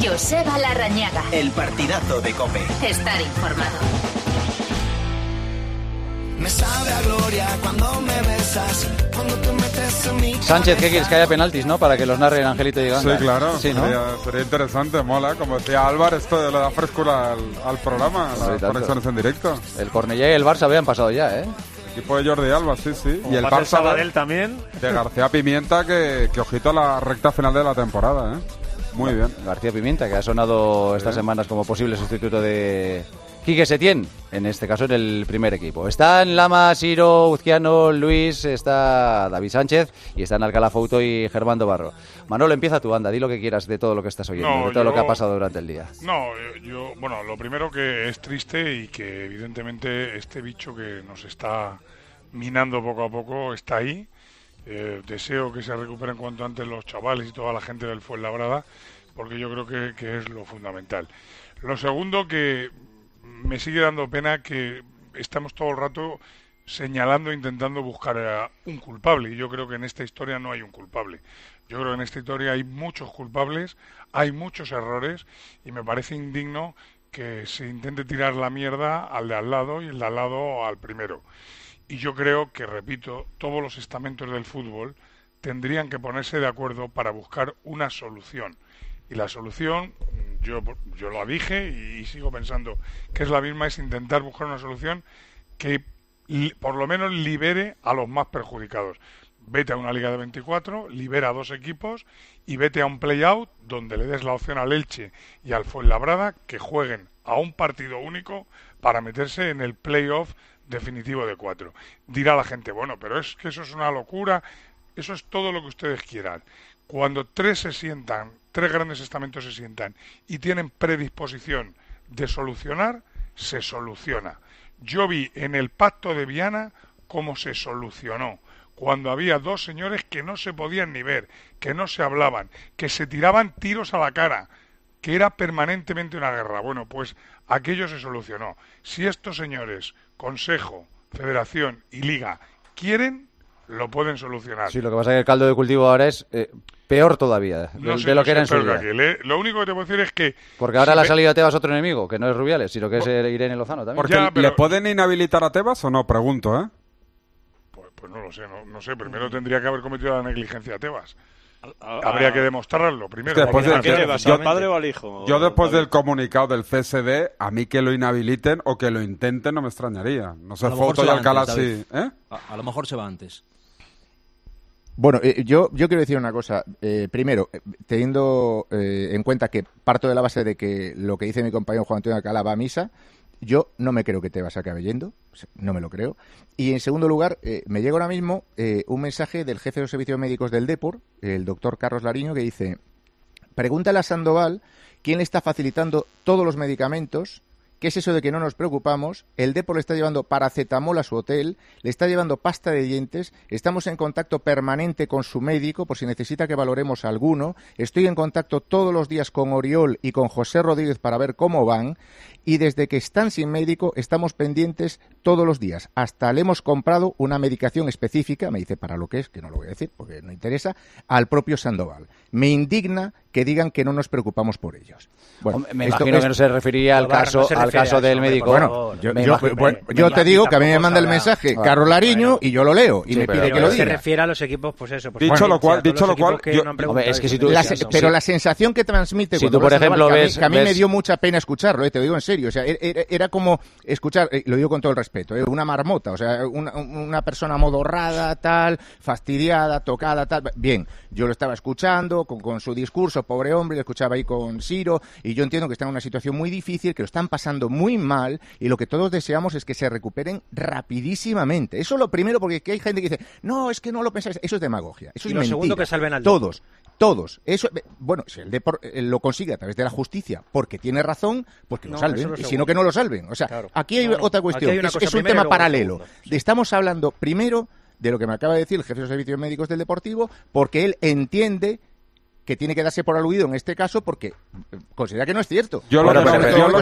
Joseba Larrañaga. El partidazo de COPE. Estar informado. Me sabe a gloria cuando me besas, cuando te metes en mi... Sánchez, ¿qué quieres? Que haya penaltis, ¿no? Para que los narren Angelito y Ganga. Sí, claro. Sí, ¿no? Sería interesante, mola. Como decía Álvaro, esto le da frescura al programa, las conexiones en directo. El Cornellá y el Barça habían pasado ya, ¿eh? El equipo de Jordi Alba, sí. Como y el pasa Barça Sabadell también. de García Pimienta, que ojito a la recta final de la temporada, ¿eh? Muy bien. García Pimienta, que ha sonado estas semanas como posible sustituto de Quique Setién, en este caso en el primer equipo. Están Lama, Siro, Uzquiano, Luis, está David Sánchez y están Alcalá Fouto y Germán Barro. Manolo, empieza tu banda, di lo que quieras de todo lo que estás oyendo, de todo lo que ha pasado durante el día. Bueno, lo primero que es triste y que evidentemente este bicho que nos está minando poco a poco está ahí. Deseo que se recuperen cuanto antes los chavales y toda la gente del Fuenlabrada, porque yo creo que es lo fundamental. Lo segundo, que me sigue dando pena que estamos todo el rato señalando, intentando buscar un culpable, y yo creo que en esta historia no hay un culpable. Yo creo que en esta historia hay muchos culpables, hay muchos errores, y me parece indigno que se intente tirar la mierda al de al lado y el de al lado al primero. Y yo creo que, repito, todos los estamentos del fútbol tendrían que ponerse de acuerdo para buscar una solución. Y la solución, yo la dije y sigo pensando que es la misma, es intentar buscar una solución que por lo menos libere a los más perjudicados. Vete a una liga de 24, libera a 2 equipos y vete a un play-out donde le des la opción al Elche y al Fuenlabrada que jueguen a un partido único para meterse en el play-off definitivo de 4. Dirá la gente, bueno, pero es que eso es una locura. Eso es todo lo que ustedes quieran. Cuando 3 grandes estamentos se sientan y tienen predisposición de solucionar, se soluciona. Yo vi en el Pacto de Viana cómo se solucionó, cuando había 2 señores que no se podían ni ver, que no se hablaban, que se tiraban tiros a la cara, que era permanentemente una guerra. Bueno, pues aquello se solucionó. Si estos señores, Consejo, Federación y Liga, quieren, lo pueden solucionar. Sí, lo que pasa es que el caldo de cultivo ahora es peor todavía de lo que era en su día. Lo único que te puedo decir es que... Porque ahora le ha salido a Tebas otro enemigo, que no es Rubiales, sino que es Irene Lozano también. Porque ¿le pueden inhabilitar a Tebas o no? Pregunto, ¿eh? Pues no lo sé, no sé. Primero tendría que haber cometido la negligencia a Tebas. Habría que demostrarlo primero. ¿A qué llevas? ¿Al padre o al hijo? Yo después del comunicado del CSD, a mí que lo inhabiliten o que lo intenten no me extrañaría. No sé, Fouto y Alcalá sí. A lo mejor se va antes. Bueno, yo quiero decir una cosa. Primero, teniendo en cuenta que parto de la base de que lo que dice mi compañero Juan Antonio Alcalá va a misa, yo no me creo que Tebas acabe yendo, no me lo creo. Y en segundo lugar, me llega ahora mismo un mensaje del jefe de los servicios médicos del Depor, el doctor Carlos Lariño, que dice: pregúntale a Sandoval quién le está facilitando todos los medicamentos. ¿Qué es eso de que no nos preocupamos? El Depor le está llevando paracetamol a su hotel, le está llevando pasta de dientes, estamos en contacto permanente con su médico por si necesita que valoremos alguno, estoy en contacto todos los días con Oriol y con José Rodríguez para ver cómo van, y desde que están sin médico estamos pendientes todos los días. Hasta le hemos comprado una medicación específica, me dice para lo que es, que no lo voy a decir porque no interesa, al propio Sandoval. Me indigna que digan que no nos preocupamos por ellos. Bueno, me imagino que no se refería al caso del médico. Bueno, yo te digo que a mí me manda el mensaje Carlos Lariño y yo lo leo y me pide que lo diga. Se refiere a los equipos, pues eso. Pues dicho lo cual, pero la sensación que transmite si tú, por ejemplo, ves, que a mí me dio mucha pena escucharlo, te lo digo en serio. O sea, era como escuchar, lo digo con todo el respeto, una marmota, o sea, una persona modorrada, tal, fastidiada, tocada, tal. Bien, yo lo estaba escuchando con su discurso, pobre hombre, lo escuchaba ahí con Siro, y yo entiendo que están en una situación muy difícil, que lo están pasando muy mal, y lo que todos deseamos es que se recuperen rapidísimamente. Eso es lo primero, porque hay gente que dice, no, es que no lo pensáis. Eso es demagogia, eso es mentira. Segundo, que salven al Todos. Eso, bueno, si el Depor lo consigue a través de la justicia porque tiene razón, pues que lo salven. Y si no, que no lo salven. O sea, claro, aquí hay otra cuestión. Es un tema paralelo. Estamos hablando primero de lo que me acaba de decir el jefe de los servicios médicos del Deportivo, porque él entiende que tiene que darse por aludido en este caso porque considera que no es cierto. Yo lo que no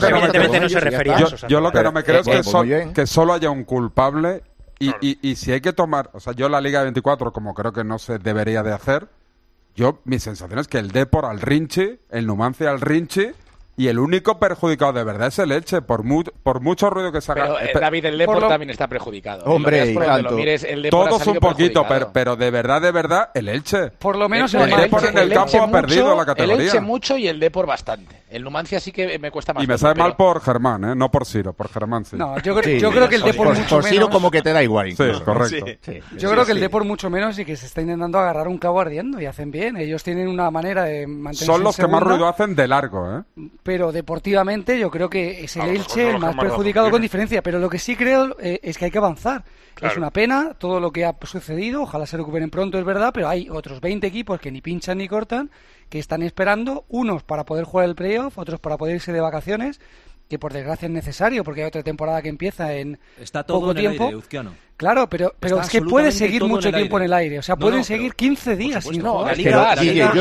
me creo es que solo haya un culpable y si hay que tomar, o sea, yo la Liga de 24, como creo que no se debería de hacer, Mi sensación es que el Depor al Rinchi, el Numancia al Rinchi, y el único perjudicado de verdad es el Elche, por mucho ruido que saca. Pero, David, el Depor también está perjudicado. Hombre, y tanto. Todos un poquito, pero de verdad, el Elche. Por lo menos el Depor en el campo ha perdido la categoría. El Elche mucho y el Depor bastante. El Numancia sí que me cuesta más. Y me sabe mal por Germán, no por Ciro, por Germán sí. No, yo creo que el Depor mucho menos. Por Ciro como que te da igual. Incluso. Sí, correcto. Sí. Yo creo que el Depor mucho menos y que se está intentando agarrar un cabo ardiendo y hacen bien. Ellos tienen una manera de mantenerse Son los en segunda, que más ruido hacen de largo, Pero deportivamente yo creo que es el Elche el más perjudicado con diferencia, pero lo que sí creo es que hay que avanzar. Claro. Es una pena todo lo que ha sucedido, ojalá se recuperen pronto, es verdad, pero hay otros 20 equipos que ni pinchan ni cortan, que están esperando, unos para poder jugar el playoff, otros para poder irse de vacaciones, que por desgracia es necesario, porque hay otra temporada que empieza en Está todo poco en tiempo. El aire, Uzquiano. Claro, pero es que puede seguir mucho tiempo en el aire. O sea, pueden seguir 15 días sin jugar. La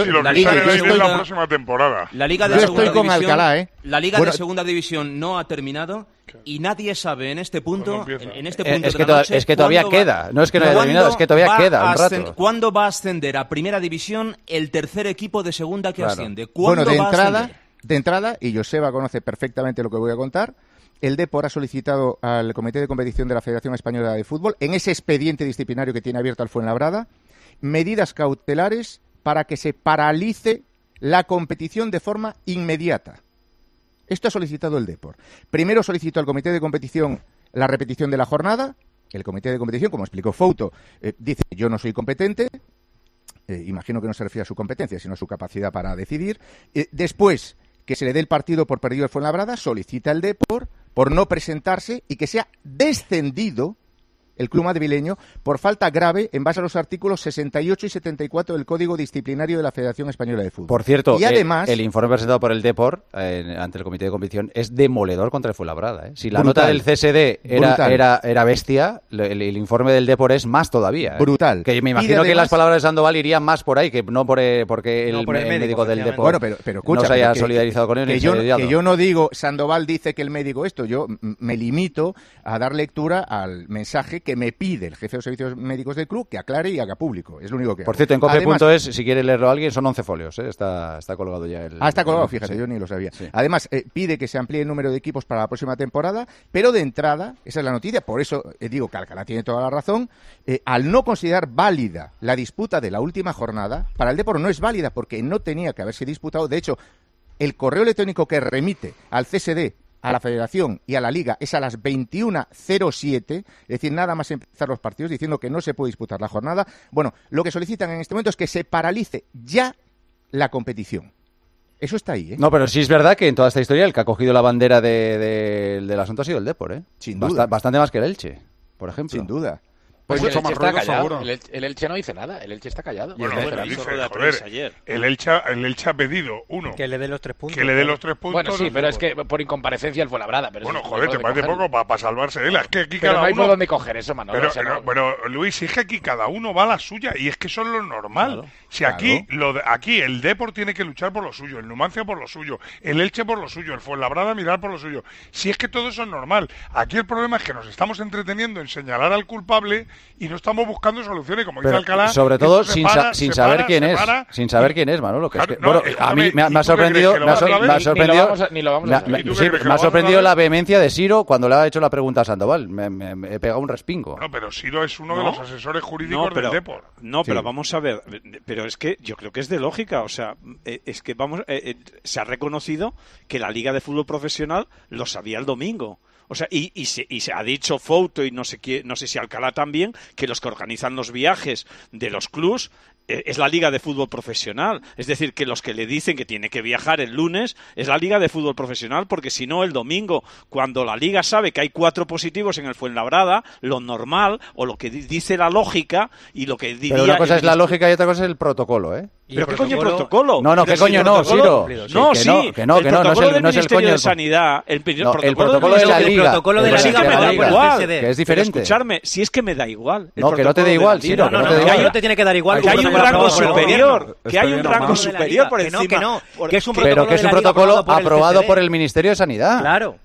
próxima temporada. La Liga de Segunda División, la Liga de Segunda División no ha terminado y nadie sabe en este punto, es que todavía queda. No es que no haya terminado, es que todavía queda un rato. ¿Cuándo va a ascender a Primera División el tercer equipo de Segunda que asciende? Bueno, de entrada, y Joseba conoce perfectamente lo que voy a contar, el Depor ha solicitado al Comité de Competición de la Federación Española de Fútbol, en ese expediente disciplinario que tiene abierto al Fuenlabrada, medidas cautelares para que se paralice la competición de forma inmediata. Esto ha solicitado el Depor. Primero solicitó al Comité de Competición la repetición de la jornada. El Comité de Competición, como explicó Fouto, dice: yo no soy competente. Imagino que no se refiere a su competencia, sino a su capacidad para decidir. Después, que se le dé el partido por perdido el Fuenlabrada, solicita el Depor por no presentarse y que sea descendido el club madrileño por falta grave en base a los artículos 68 y 74 del Código Disciplinario de la Federación Española de Fútbol. Por cierto, y además, el informe presentado por el Depor ante el Comité de Competición es demoledor contra el Fuenlabrada. Si la nota del CSD era bestia, el informe del Depor es más todavía. Brutal. Que me imagino que las palabras de Sandoval irían más por ahí, que no porque el médico del Depor pero escucha, no se haya solidarizado con él. Que yo no digo, Sandoval dice que el médico esto, yo me limito a dar lectura al mensaje que me pide el jefe de los servicios médicos del club que aclare y haga público. Es lo único que hago. Por cierto, en Cope.es, si quiere leerlo a alguien, son 11 folios. Está colgado ya el... está colgado, fíjate, yo ni lo sabía. Sí. Además, pide que se amplíe el número de equipos para la próxima temporada, pero de entrada, esa es la noticia, por eso digo que Alcalá tiene toda la razón, al no considerar válida la disputa de la última jornada, para el Depor no es válida porque no tenía que haberse disputado. De hecho, el correo electrónico que remite al CSD, a la Federación y a la Liga es a las 21:07, es decir, nada más empezar los partidos, diciendo que no se puede disputar la jornada. Bueno, lo que solicitan en este momento es que se paralice ya la competición. Eso está ahí, No, pero sí es verdad que en toda esta historia el que ha cogido la bandera del asunto ha sido el Depor, Sin duda. Bastante más que el Elche, por ejemplo. Sin duda. Pues el Elche está callado. El Elche no dice nada. El Elche está callado. Bueno, el Elche ha pedido que le dé los 3 puntos. Que le dé los 3 puntos. Bueno, sí, pero es que por incomparecencia el Fuenlabrada. Bueno, joder, te parece poco para salvarse él. Es que aquí pero cada no hay uno... por dónde coger eso, Manolo. Pero Luis, es que aquí cada uno va a la suya y es que eso es lo normal. Claro, si aquí el Depor tiene que luchar por lo suyo, el Numancia por lo suyo, el Elche por lo suyo, el Fuenlabrada mirar por lo suyo. Si es que todo eso es normal. Aquí el problema es que nos estamos entreteniendo en señalar al culpable y no estamos buscando soluciones, como dice Alcalá. Sobre todo sin saber quién es. Sin saber quién es, Manolo. A mí me ha sorprendido. Me ha sorprendido la vehemencia de Siro cuando le ha hecho la pregunta a Sandoval. Me he pegado un respingo. No, pero Siro es uno de los asesores jurídicos del Depor. No, pero vamos a ver. Pero es que yo creo que es de lógica. O sea, es que se ha reconocido que la Liga de Fútbol Profesional lo sabía el domingo. O sea, y se ha dicho Fouto y no sé si Alcalá también, que los que organizan los viajes de los clubs es la Liga de Fútbol Profesional. Es decir, que los que le dicen que tiene que viajar el lunes es la Liga de Fútbol Profesional, porque si no, el domingo, cuando la Liga sabe que hay 4 positivos en el Fuenlabrada, lo normal, o lo que dice la lógica, y lo que diría... Pero una cosa es la lógica y otra cosa es el protocolo, ¿Pero qué coño protocolo? No, ¿qué coño no, Siro? No, sí. Que no es el coño de Sanidad. El protocolo de la Liga. El protocolo de la Liga me da igual. Que es diferente. Pero escucharme, si es que me da igual. No, que no te da igual, Siro. No te tiene que dar igual. Que hay un rango superior. Que hay un rango superior por encima. Que es un protocolo aprobado por el Ministerio de Sanidad. Claro.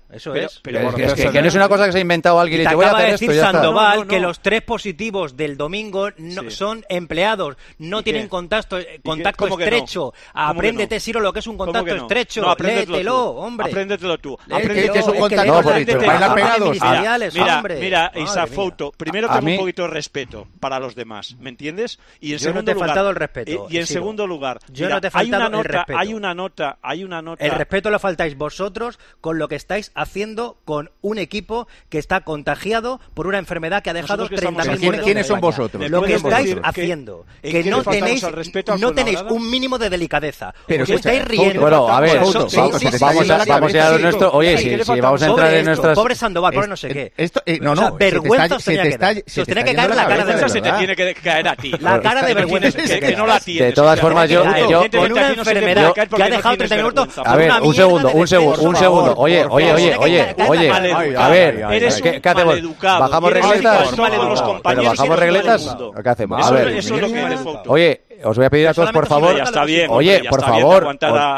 Eso es. Pero que no es una cosa que se ha inventado alguien y te voy a hacer esto, ya Sandoval está. que los 3 positivos del domingo son empleados, no tienen contacto estrecho. Apréndete, Siro, lo que es un contacto estrecho. No, léetelo, hombre. Apréndetelo tú. ¿Qué es un contacto estrecho? ¿Bailan pegados? Mira, Isafoto, primero ten un poquito de respeto para los demás, ¿me entiendes? Y en segundo lugar, te he faltado el respeto. Y en segundo lugar, yo no te he faltado el respeto. Hay una nota. El respeto lo faltáis vosotros con lo que estáis haciendo con un equipo que está contagiado por una enfermedad que ha dejado 30.000 muertos. ¿Quiénes son vosotros? Lo que estáis haciendo, que no tenéis un mínimo de delicadeza. Pero os estáis riendo. Bueno, a ver, vamos a lo nuestro. Oye, si vamos a entrar en nuestras... Pobre Sandoval, pobre no sé qué. vergüenza os tenía que dar. Se os tenía que caer la cara de vergüenza. Se te tiene que caer a ti. La cara de vergüenza. Que no la tienes. De todas formas, yo... Con una enfermedad que ha dejado 30.000 muertos. A ver, un segundo. Oye. A ver, ¿qué hacemos? ¿Bajamos regletas? ¿Pero bajamos regletas? ¿Qué hacemos? A ver. Oye, os voy a pedir a todos, por favor. Oye, por favor.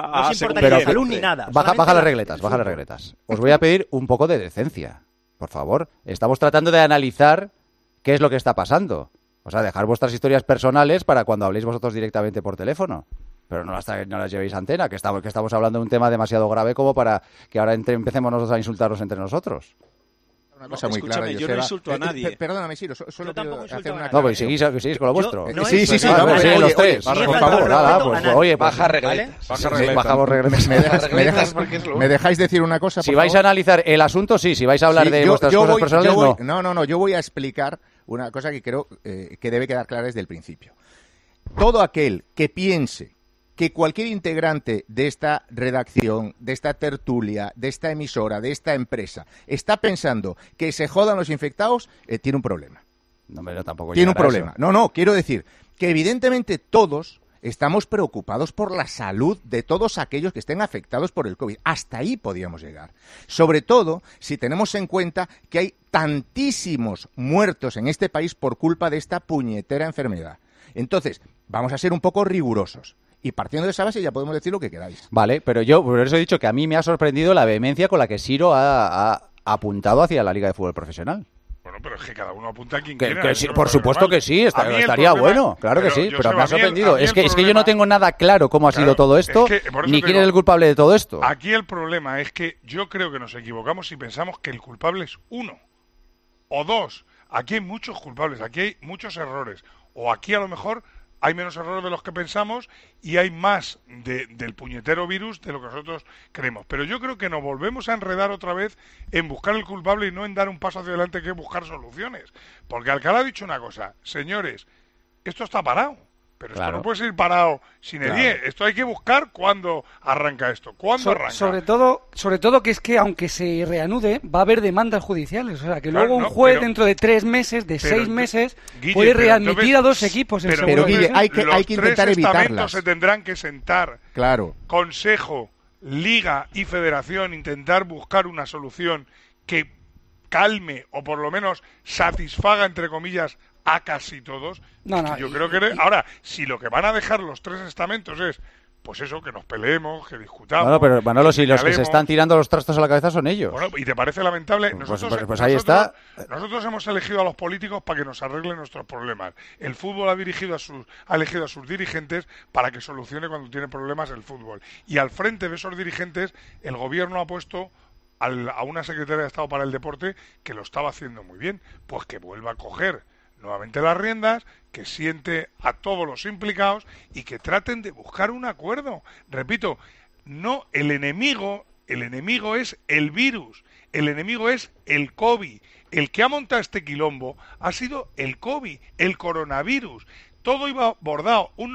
Baja las regletas. Os voy a pedir un poco de decencia. Por favor. Estamos tratando de analizar qué es lo que está pasando. O sea, dejar vuestras historias personales para cuando habléis vosotros directamente por teléfono. Pero no las llevéis a antena, que estamos hablando de un tema demasiado grave como para que ahora empecemos nosotros a insultarnos entre nosotros. Una cosa muy clara, yo no insulto a nadie. Perdóname, Siro, solo quiero hacer una... No, pues seguís con lo vuestro. Sí, siguen los tres. Por favor, oye, baja regletas. Bajamos regletas. ¿Me dejáis decir una cosa, por Si vais a analizar el asunto, sí. Si vais a hablar de vuestras cosas personales, no. No, yo voy a explicar una cosa que creo que debe quedar clara desde el principio. Todo aquel que piense que cualquier integrante de esta redacción, de esta tertulia, de esta emisora, de esta empresa, está pensando que se jodan los infectados, tiene un problema. No, pero tampoco tiene un problema. No, quiero decir que evidentemente todos estamos preocupados por la salud de todos aquellos que estén afectados por el COVID. Hasta ahí podíamos llegar. Sobre todo si tenemos en cuenta que hay tantísimos muertos en este país por culpa de esta puñetera enfermedad. Entonces, vamos a ser un poco rigurosos. Y partiendo de esa base ya podemos decir lo que queráis. Vale, pero yo por eso he dicho que a mí me ha sorprendido la vehemencia con la que Siro ha apuntado hacia la Liga de Fútbol Profesional. Bueno, pero es que cada uno apunta a quien quiera. Que sí, por supuesto que sí, estaría bueno, claro que sí, pero me ha sorprendido. Es que yo no tengo nada claro cómo ha sido todo esto, ni quién es el culpable de todo esto. Aquí el problema es que yo creo que nos equivocamos si pensamos que el culpable es uno o dos. Aquí hay muchos culpables, aquí hay muchos errores. O aquí a lo mejor hay menos errores de los que pensamos y hay más del puñetero virus de lo que nosotros creemos. Pero yo creo que nos volvemos a enredar otra vez en buscar el culpable y no en dar un paso hacia adelante, que es buscar soluciones. Porque Alcalá ha dicho una cosa, señores, esto está parado. Pero esto no puede seguir parado sin edie. Esto hay que buscar cuándo arranca esto. ¿Cuándo arranca? Sobre todo que es que aunque se reanude, va a haber demandas judiciales. O sea, que luego un juez dentro de 3 meses, de 6 meses, Guille, puede readmitir a 2 equipos. Pero Guille, hay que intentar evitarlas. Se tendrán que sentar. Claro. Consejo, Liga y Federación, intentar buscar una solución que calme o por lo menos satisfaga, entre comillas, a casi todos. Yo creo que ahora, si lo que van a dejar los 3 estamentos es pues eso, que nos peleemos, que discutamos. Bueno, pero Manolo, si los que se están tirando los trastos a la cabeza son ellos. Bueno, ¿y te parece lamentable? Pues ahí está. Nosotros hemos elegido a los políticos para que nos arreglen nuestros problemas. El fútbol ha elegido a sus dirigentes para que solucione cuando tiene problemas el fútbol. Y al frente de esos dirigentes, el gobierno ha puesto a una secretaria de Estado para el Deporte que lo estaba haciendo muy bien. Pues que vuelva a coger nuevamente las riendas, que siente a todos los implicados y que traten de buscar un acuerdo. Repito, no el enemigo es el virus, el enemigo es el COVID. El que ha montado este quilombo ha sido el COVID, el coronavirus. Todo iba bordado, un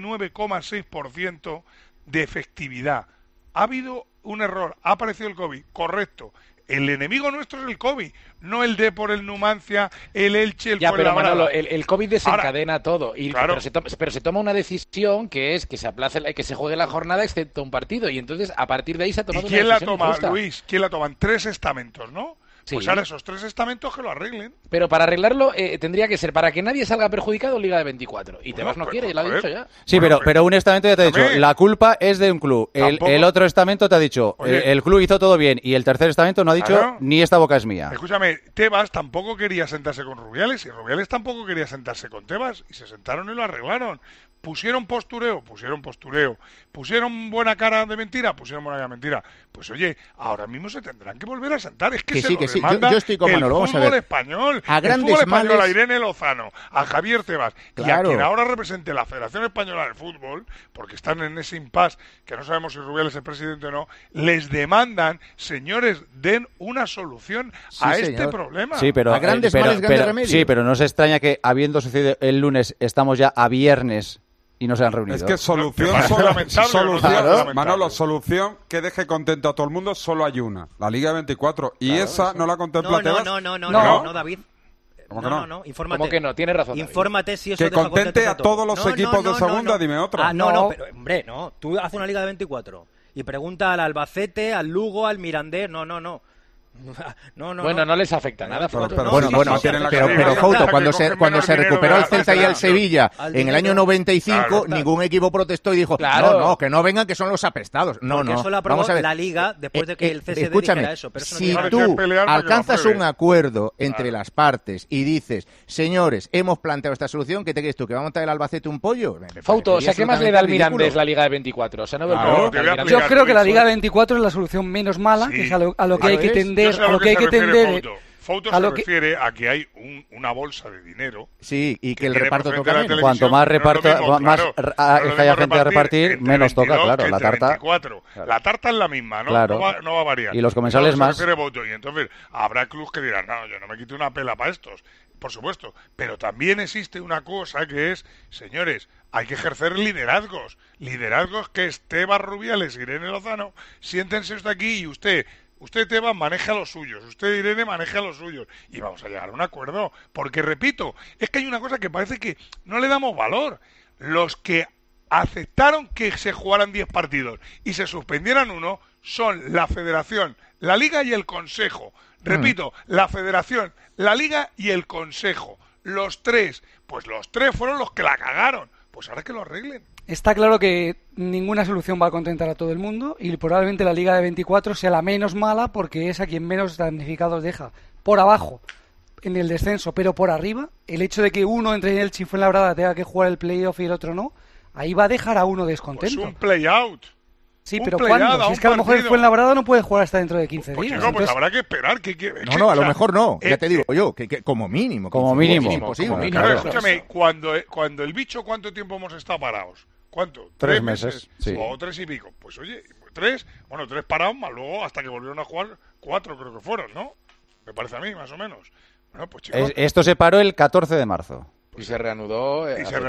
99,6% de efectividad. Ha habido un error, ha aparecido el COVID, correcto. El enemigo nuestro es el COVID, no el Depor, el Numancia, el Elche, el Fuenlabrada. Pero Manolo, el COVID desencadena todo. Y, claro. pero se toma una decisión que es que se aplace, que se juegue la jornada excepto un partido. Y entonces, a partir de ahí se ha tomado una decisión injusta. ¿Quién la toma, Luis? ¿Quién la toma? 3 estamentos, ¿no? Pues ahora esos 3 estamentos que lo arreglen. Pero para arreglarlo tendría que ser para que nadie salga perjudicado Liga de 24. Y Tebas no quiere, lo ha dicho ya. Sí, pero un estamento ya te ha dicho, la culpa es de un club. El otro estamento te ha dicho, el club hizo todo bien. Y el tercer estamento no ha dicho, ni esta boca es mía. Escúchame, Tebas tampoco quería sentarse con Rubiales y Rubiales tampoco quería sentarse con Tebas. Y se sentaron y lo arreglaron. Pusieron postureo. Pusieron buena cara de mentira, pusieron buena cara de mentira. Pues oye, ahora mismo se tendrán que volver a sentar. Es que se lo demanda yo estoy con Manolo, el fútbol español. A grandes el fútbol español, males... a Irene Lozano, a Javier Tebas y a quien ahora represente la Federación Española del Fútbol, porque están en ese impasse que no sabemos si Rubiales es presidente o no, les demandan, señores, den una solución a este problema. Sí, pero, a grandes males, grandes remedios. Sí, pero no se extraña que habiendo sucedido el lunes, estamos ya a viernes y no se han reunido. Es que solución, Manolo, solución que deje contento a todo el mundo, solo hay una, la Liga de 24, y esa no la contempla Tebas. No, David. No, infórmate. ¿Cómo que no? Tienes razón. Infórmate si eso que contente a todos los equipos de segunda, dime otra. Pero hombre, tú haces una Liga de 24 y pregunta al Albacete, al Lugo, al Mirandés, no. Bueno, no les afecta nada. Pero Fouto, cuando se recuperó el Celta y el Sevilla en el año 95, ningún equipo protestó y dijo, no, que no vengan, que son los apestados. Porque eso lo aprobó la Liga después de que el CSD dijera eso. Pero eso si tú alcanzas un acuerdo entre las partes y dices, señores, hemos planteado esta solución, ¿qué te crees tú? ¿Que va a montar el Albacete un pollo? Fouto, o sea, ¿qué más le da al Mirandés la Liga de 24? O sea, yo creo que la Liga de 24 es la solución menos mala, que es a lo que hay que tender. A lo que hay que tender. Fouto se refiere a que hay una bolsa de dinero. Sí, y que el reparto toca menos. Cuanto más reparto, más haya gente a repartir, menos toca, claro. La tarta. 24. Claro. La tarta es la misma, ¿no? Claro. No va a variar. Y los comensales más. Y entonces habrá clubs que dirán, no, yo no me quito una pela para estos. Por supuesto. Pero también existe una cosa que es, señores, hay que ejercer liderazgos. Liderazgos que es Tebas, Rubiales, Irene Lozano. Siéntense usted aquí y usted Tebas maneja los suyos, usted Irene maneja los suyos y vamos a llegar a un acuerdo, porque repito, es que hay una cosa que parece que no le damos valor. Los que aceptaron que se jugaran 10 partidos y se suspendieran uno son la Federación, la Liga y el Consejo. Repito, la Federación, la Liga y el Consejo. Los tres fueron los que la cagaron. Pues ahora que lo arreglen. Está claro que ninguna solución va a contentar a todo el mundo y probablemente la Liga de 24 sea la menos mala porque es a quien menos damnificados deja. Por abajo, en el descenso, pero por arriba, el hecho de que uno entre en el Fuenlabrada tenga que jugar el playoff y el otro no, ahí va a dejar a uno descontento. Pues un play-out. Sí, pero ¿cuándo? Si es que a lo mejor el Fuenlabrada no puede jugar hasta dentro de 15 días. Chico, pues habrá que esperar. No, a lo mejor no. Ya te digo yo, que como mínimo. Como mínimo. Imposible. Claro. Escúchame, cuando el bicho, ¿cuánto tiempo hemos estado parados? ¿Cuánto? 3 meses. Sí. O 3 y pico. Pues oye, 3 parados, más luego hasta que volvieron a jugar 4 creo que fueron, ¿no? Me parece a mí, más o menos. Bueno, pues chicos. Esto se paró el 14 de marzo. Y se reanudó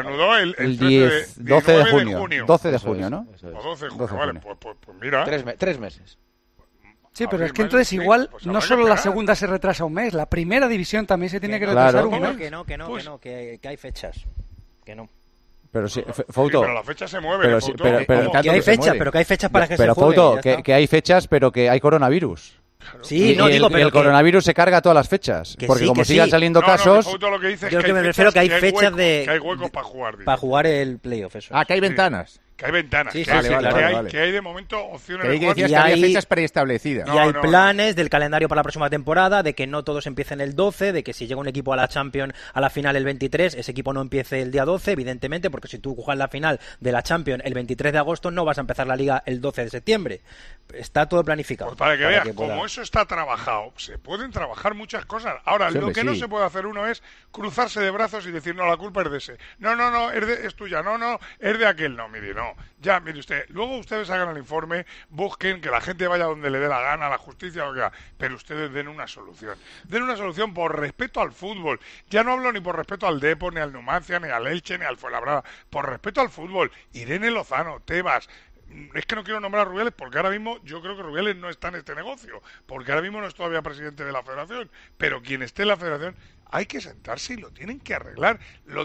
el 12 de junio. 12 de junio, ¿no? O 12 de junio, vale. Pues mira. 3 meses. Sí, pero es que entonces igual no solo la segunda se retrasa un mes, la primera división también se tiene que retrasar un mes. Que hay fechas. Que no. Pero sí, Fouto. Pero la fecha se mueve. Pero que hay fechas, pero que hay fechas para que se juegue. Pero Fouto, que hay fechas, pero que hay coronavirus. Sí, no digo, pero el coronavirus se carga todas las fechas. Porque como sigan saliendo casos. Yo me refiero que hay fechas que hay huecos para jugar. Para jugar el playoff, eso. Que hay ventanas. Que hay ventanas, que hay de momento opciones de jugar. Y hay fechas preestablecidas. Y hay planes del calendario para la próxima temporada, de que no todos empiecen el 12, de que si llega un equipo a la Champions a la final el 23, ese equipo no empiece el día 12, evidentemente, porque si tú juegas la final de la Champions el 23 de agosto, no vas a empezar la Liga el 12 de septiembre. Está todo planificado. Pues para que veas, como eso está trabajado, se pueden trabajar muchas cosas. Ahora, lo que no se puede hacer uno es cruzarse de brazos y decir, no, la culpa es de ese. No, es tuya. No, es de aquel. No, mire, no. Ya, mire usted, luego ustedes hagan el informe, busquen que la gente vaya donde le dé la gana, a la justicia, lo que sea, pero ustedes den una solución. Den una solución por respeto al fútbol. Ya no hablo ni por respeto al Depor, ni al Numancia, ni al Elche, ni al Fuenlabrada. Por respeto al fútbol. Irene Lozano, Tebas. Es que no quiero nombrar a Rubiales porque ahora mismo yo creo que Rubiales no está en este negocio, porque ahora mismo no es todavía presidente de la federación, pero quien esté en la federación hay que sentarse y lo tienen que arreglar,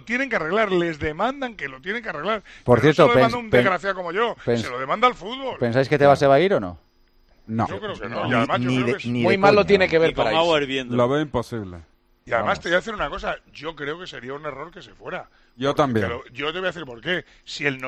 les demandan que lo tienen que arreglar. Por cierto, no se lo demanda un desgraciado como yo, se lo demanda al fútbol. ¿Pensáis que Tebas se va a ir o no? No. Yo creo que no. Y además yo creo que muy mal lo tiene que ver para eso. Lo veo imposible. Y además te voy a decir una cosa, yo creo que sería un error que se fuera. Yo también. Pero yo te voy a decir por qué. Si el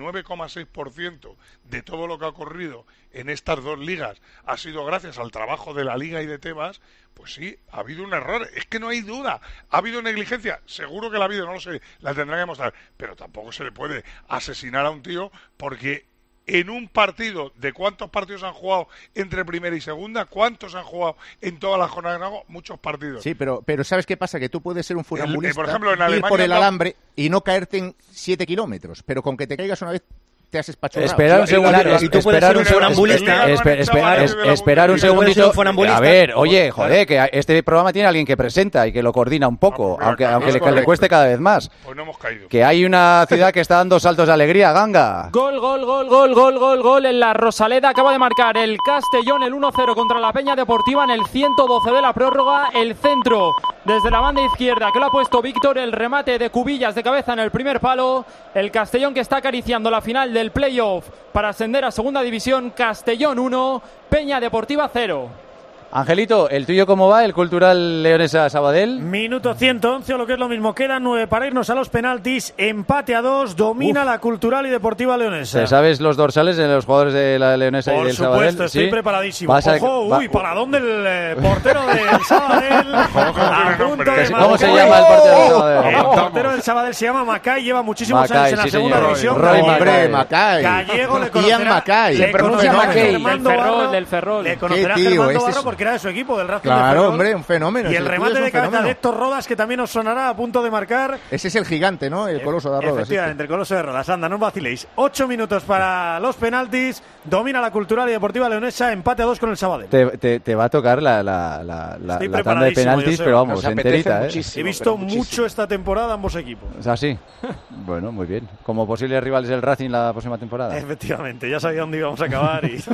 99,6% de todo lo que ha ocurrido en estas dos ligas ha sido gracias al trabajo de la Liga y de Tebas, pues sí, ha habido un error. Es que no hay duda. ¿Ha habido negligencia? Seguro que la ha habido, no lo sé. La tendrán que mostrar. Pero tampoco se le puede asesinar a un tío porque... En un partido, ¿de cuántos partidos han jugado entre primera y segunda? ¿Cuántos han jugado en todas las jornadas? Muchos partidos. Sí, pero ¿sabes qué pasa? Que tú puedes ser un funambulista, por ejemplo, en ir Alemania por el alambre y no caerte en 7 kilómetros, pero con que te caigas una vez te has espachurrado. Esperar un segundito. Y tú puedes ser un funambulista. Esperar un segundito. A ver, oye, joder, que este programa tiene alguien que presenta y que lo coordina un poco, aunque le cueste cada vez más. Pues no hemos caído. Que hay una ciudad que está dando saltos de alegría, Ganga. Gol en la Rosaleda. Acaba de marcar el Castellón el 1-0 contra la Peña Deportiva en el 112 de la prórroga. El centro desde la banda izquierda que lo ha puesto Víctor. El remate de Cubillas de cabeza en el primer palo. El Castellón que está acariciando la final del playoff para ascender a segunda división. Castellón 1, Peña Deportiva 0. Angelito, ¿el tuyo cómo va? ¿El Cultural Leonesa Sabadell? Minuto 111, o lo que es lo mismo, quedan 9 para irnos a los penaltis. Empate a 2, domina la Cultural y Deportiva Leonesa. ¿Te sabes los dorsales de los jugadores de la Leonesa y del Sabadell? Por supuesto, estoy preparadísimo. ¿Para dónde el portero del Sabadell? ¿Cómo se llama el portero del Sabadell? El portero del Sabadell se llama Macay, lleva muchísimos años en la segunda división. Hombre, Macay. Gallego le conocerá. Ian Macay. Le conocerá Macay. Del Ferrol. Le conocerá Germán Barro porque era de su equipo, del Racing de Ferrol. Claro, hombre, un fenómeno. Y el remate de cabeza de Héctor Rodas, que también os sonará, a punto de marcar. Ese es el gigante, ¿no? El Coloso de Rodas. Efectivamente, el Coloso de Rodas. Anda, no os vaciléis. 8 minutos para los penaltis. Domina la Cultural y Deportiva Leonesa. Empate a 2 con el Sabadell. Te va a tocar la tanda de penaltis, pero vamos, enterita, ¿eh? He visto mucho esta temporada ambos equipos. ¿Ah, sí? Bueno, muy bien. Como posibles rivales del Racing la próxima temporada. Efectivamente, ya sabía dónde íbamos a acabar y...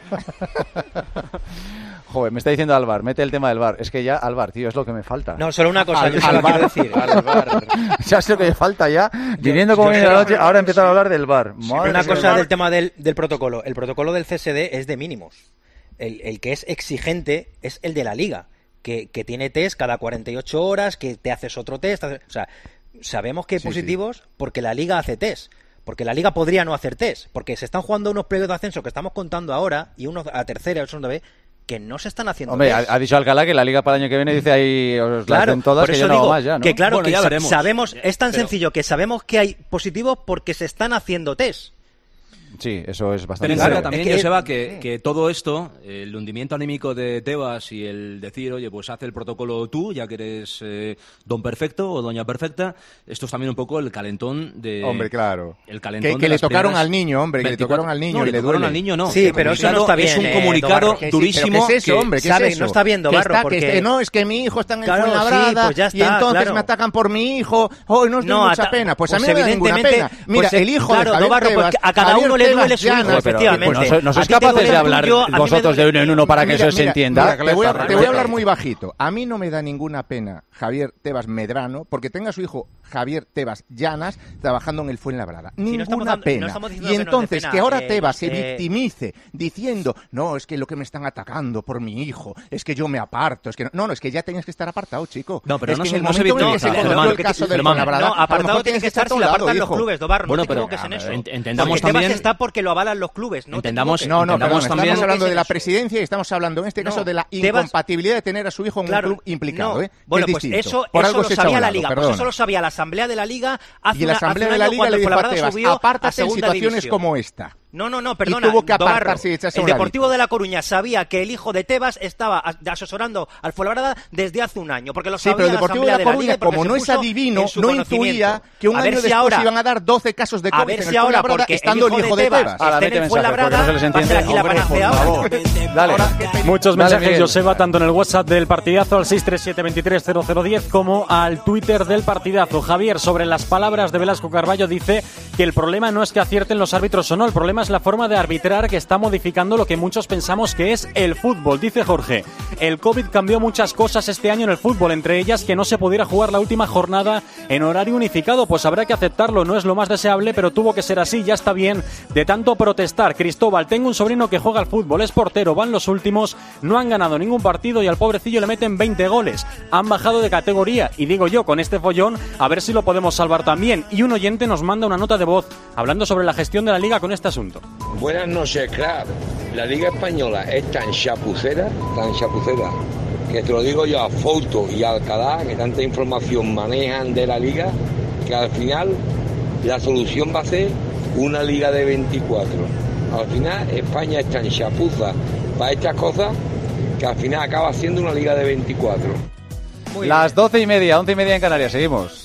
Joder, me está diciendo Alvar, mete el tema del VAR. Es que ya, Alvar, tío, es lo que me falta. No, solo una cosa, yo solo quiero decir. Ya sé lo que me falta ya. Viniendo como viene la noche, ahora empezar a hablar del VAR. Una cosa del tema del protocolo. El protocolo del CSD es de mínimos. El que es exigente es el de la Liga, que tiene test cada 48 horas, que te haces otro test. O sea, sabemos que hay positivos porque la Liga hace test. Porque la Liga podría no hacer test. Porque se están jugando unos playoffs de ascenso que estamos contando ahora, y unos a tercera y otros a segunda B, que no se están haciendo. Hombre, ha dicho Alcalá que la Liga para el año que viene dice ahí os la hacen todas, que yo no hago más ya, ¿no? Que claro, bueno, que ya veremos. Sabemos, es tan sencillo que sabemos que hay positivos porque se están haciendo test. Sí, eso es bastante claro. También, Joseba, que todo esto, el hundimiento anímico de Tebas y el decir, oye, pues haz el protocolo tú, ya que eres don perfecto o doña perfecta, esto es también un poco el calentón de... Hombre, claro. El calentón que le tocaron al niño, hombre, que le tocaron al niño y le duele. Al niño, no. Sí, pero eso no está bien. Es un comunicado durísimo. ¿Qué es eso, hombre? ¿Qué es eso? No está viendo, Barro, porque... no, es que mi hijo está en el Fuenlabrada y entonces me atacan por mi hijo. Oh, no os doy mucha pena. Pues a mí no me da ninguna pena. Mira, el hijo de Javier Tebas, a cada uno le duele su hijo. Efectivamente. ¿No sois capaces de hablar vosotros de uno en uno para que eso se entienda? Te voy a hablar muy bajito. A mí no me da ninguna pena Javier Tebas Medrano porque tenga a su hijo Javier Tebas Llanas trabajando en el Fuenlabrada. Ninguna pena. Y entonces que ahora Tebas se victimice diciendo, no, es que lo que me están atacando por mi hijo, es que yo me aparto, es que no, es que ya tenías que estar apartado, chico. No, pero es que en el momento en que se conoció el caso del Fuenlabrada, no, apartado tienes que estar si lo apartan los clubes, Dobarro, no te equivoques en eso. Entendamos también... Tebas está porque lo avalan los clubes, ¿no? Perdón, estamos hablando de la presidencia y estamos hablando en este caso de la incompatibilidad de tener a su hijo en un club implicado. Bueno, pues eso lo sabía la Liga, pues eso lo sabía la Asamblea de la Liga hace y la Asamblea de la Liga le dijo a Tebas, apártate en situaciones como esta. No, perdona. Y tuvo que apartarse y echarse el Deportivo de La Coruña sabía que el hijo de Tebas estaba asesorando al Fuenlabrada desde hace un año, porque lo sabía pero el Deportivo de La Coruña, como no es adivino, no intuía que un año después iban a dar 12 casos de COVID en el Fuenlabrada estando el hijo de Tebas. Está en el Fuenlabrada, va a ser aquí la panacea. Dale. Muchos Dale, mensajes, Miguel. Joseba, tanto en el WhatsApp del partidazo al 637-230010 como al Twitter del partidazo. Javier, sobre las palabras de Velasco Carballo, dice que el problema no es que acierten los árbitros o no, el problema es la forma de arbitrar que está modificando lo que muchos pensamos que es el fútbol. Dice Jorge, el COVID cambió muchas cosas este año en el fútbol, entre ellas que no se pudiera jugar la última jornada en horario unificado, pues habrá que aceptarlo, no es lo más deseable, pero tuvo que ser así, ya está bien de tanto protestar. Cristóbal, tengo un sobrino que juega al fútbol, es portero, van los últimos, no han ganado ningún partido y al pobrecillo le meten 20 goles, han bajado de categoría y digo yo, con este follón, a ver si lo podemos salvar también. Y un oyente nos manda una nota de voz hablando sobre la gestión de la Liga con este asunto. Buenas noches, crack. La Liga Española es tan chapucera, que te lo digo yo a Fouto y a Alcalá, que tanta información manejan de la Liga, que al final la solución va a ser una Liga de 24. Al final España es tan chapuza para estas cosas que al final acaba siendo una Liga de 24. Las 12:30, 11:30 en Canarias, seguimos.